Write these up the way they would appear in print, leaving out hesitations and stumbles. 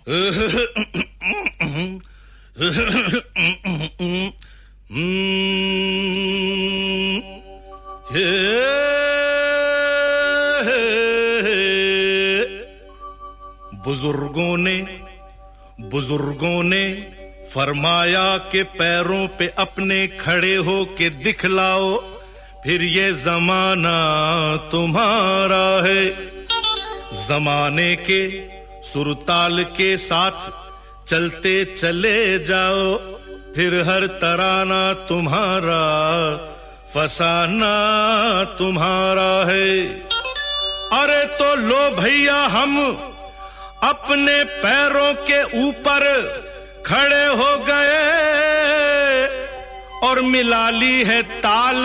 बुजुर्गों ने फरमाया कि पैरों पे अपने खड़े हो के दिखलाओ, फिर ये जमाना तुम्हारा है। जमाने के सुरताल के साथ चलते चले जाओ, फिर हर तराना तुम्हारा, फसाना तुम्हारा है। अरे तो लो भैया हम अपने पैरों के ऊपर खड़े हो गए और मिला ली है ताल,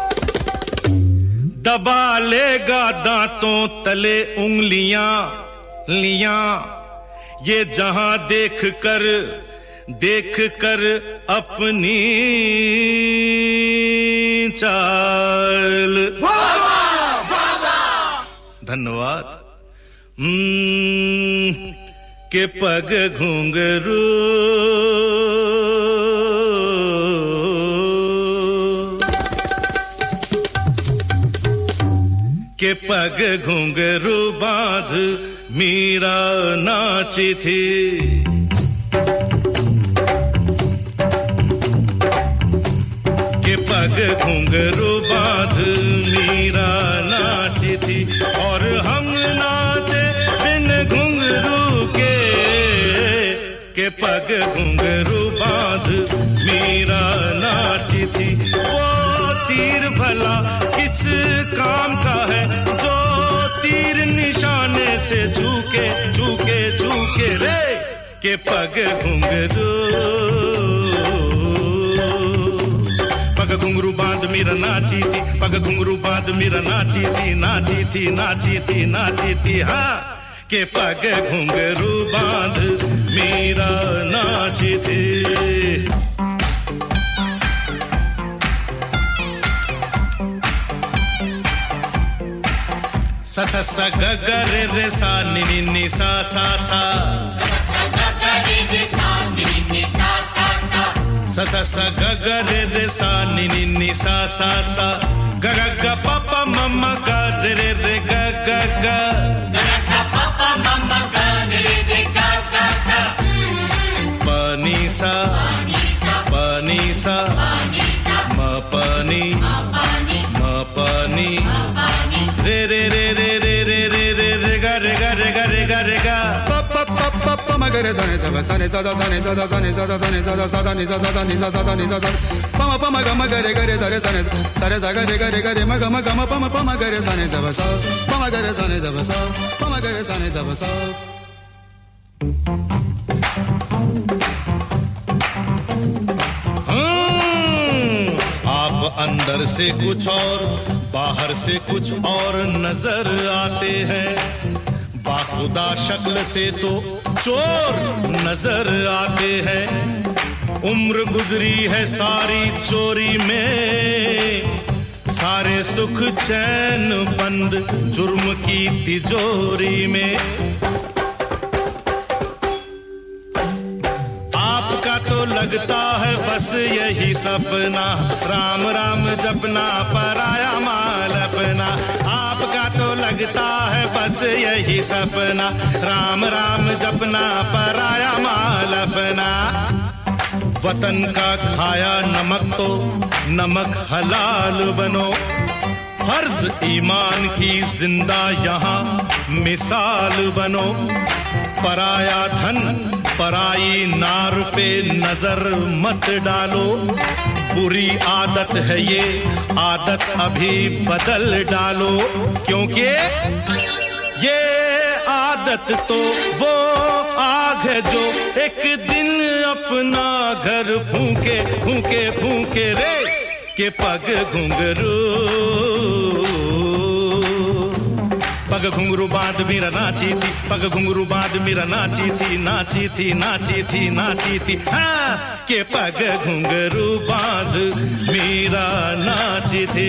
दबा लेगा दांतों तले उंगलियां लियां, ये जहां देख कर अपनी चाल। धन्यवाद। के पग घुंघरू के पग घुंघरू बांध मीरा नाची थी। के पग घुंघरू बांध मीरा नाची थी और हम नाचे बिन घुंघरू के पग घुंघरू बांध मीरा नाची थी। वो तीर भला किस काम का है जो तीर निशाने से झुके झुके झुके रे, के पग घुंघरू पग घुंघरू बांध मीरा नाची थी, पग घुंघरू बांध मीरा नाची थी, नाची थी नाची थी नाची थी। हाँ, के पग घुंघरू बांध मीरा नाची थी। सा सा सा ग ग रे रे सा नि नि नि सा सा सा, सा सा ग ग रे रे सा नि नि नि सा सा सा, सा सा सा ग ग रे रे सा नि नि नि सा सा सा, ग ग ग प प म म ग रे रे रे ग ग ग, ग ग प प म म ग रे रे रे ग ग ग, प नि सा प नि सा म प नि म प नि रे रे रे रे रे रे रे रे रे गा रे गा रे गा रे गा रे गा प प प प प म ग रे ध ने ध सा ने सा दा सा ने सा दा सा ने सा दा सा ने सा दा सा दा नि सा सा दा नि सा सा दा नि सा सा प म प म ग म ग रे गा रे सा रे सा ने सा रे सा गा रे गा रे गा रे म ग म ग म प म प म ग रे सा ने ध सा प म ग रे सा ने ध सा प म ग रे सा ने ध सा। आप अंदर से कुछ और बाहर से कुछ और नजर आते हैं, बाखुदा शक्ल से तो चोर नजर आते हैं। उम्र गुजरी है सारी चोरी में, सारे सुख चैन बंद जुर्म की तिजोरी में। आपका तो लगता है बस यही सपना, राम राम जपना पराया माल अपना। आपका तो लगता है बस यही सपना, राम राम जपना पराया माल अपना। वतन का खाया नमक तो नमक हलाल बनो, फर्ज ईमान की जिंदा यहाँ मिसाल बनो। पराया धन पराई नार पे नजर मत डालो, बुरी आदत है ये आदत अभी बदल डालो, क्योंकि ये आदत तो वो आग है जो एक दिन अपना घर फूके फूके फूके रे, के पग घुंघरू पग घुंघरू बांध मीरा नाची थी, पग घुंघरू बांध मीरा नाची थी नाची थी नाची थी नाची थी। हाँ, के पग घुंघरू बांध मीरा नाची थी।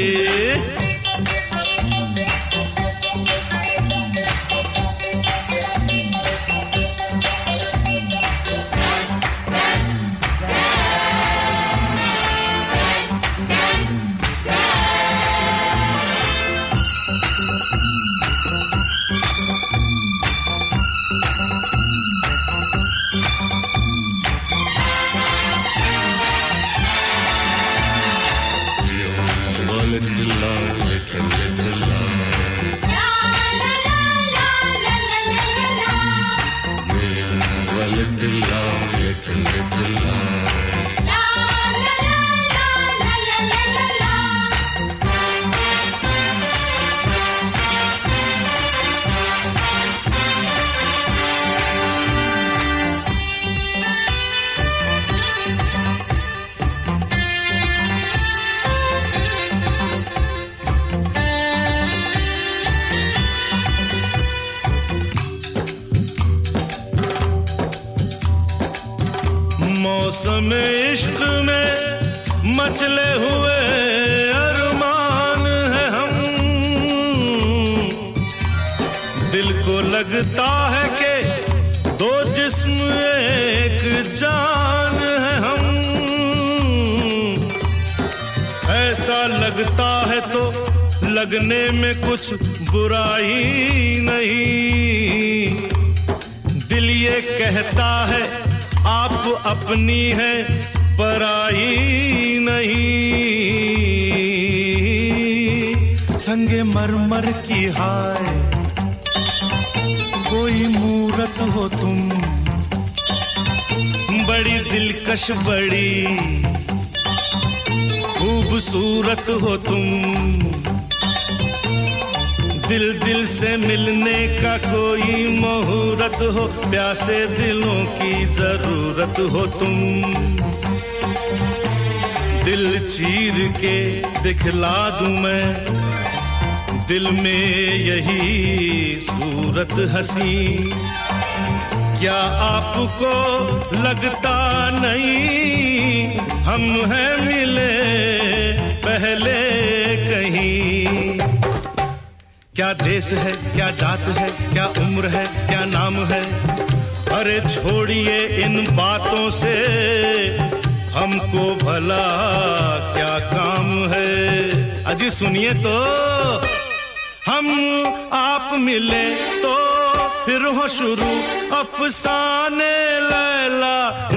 मौसम इश्क में मचले हुए अरमान है हम। दिल को लगता है कि दो जिस्म एक जान है हम। ऐसा लगता है तो लगने में कुछ बुराई नहीं। दिल ये कहता है आप अपनी है पराई नहीं। संगे मरमर की हाय कोई मूरत हो तुम, बड़ी दिलकश बड़ी खूबसूरत हो तुम। दिल दिल से मिलने का कोई मुहूर्त हो, प्यासे दिलों की जरूरत हो तुम। दिल चीर के दिखला दूं मैं दिल में यही सूरत हसी। क्या आपको लगता नहीं हम हैं मिले पहले कहीं? क्या देश है, क्या जात है, क्या उम्र है, क्या नाम है? अरे छोड़िए इन बातों से, हमको भला क्या काम है? अजी सुनिए तो, हम आप मिले तो फिर हो शुरू अफसाने लैला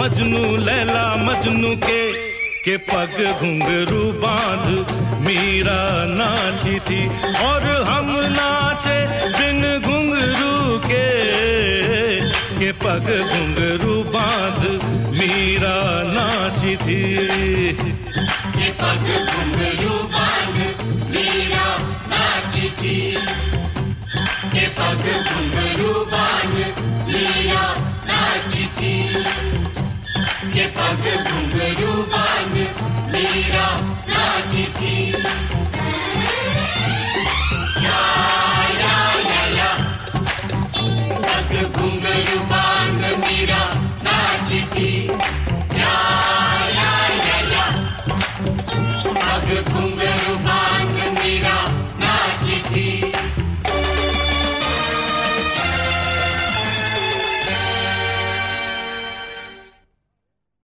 मजनू के पग घुंघरू बांध मीरा नाची थी और हम नाचे बिन घुंघरू के पग घुंघरू बांध मीरा नाची थी। के पग घुंघरू बांध मीरा नाची थी। के पग घुंघरू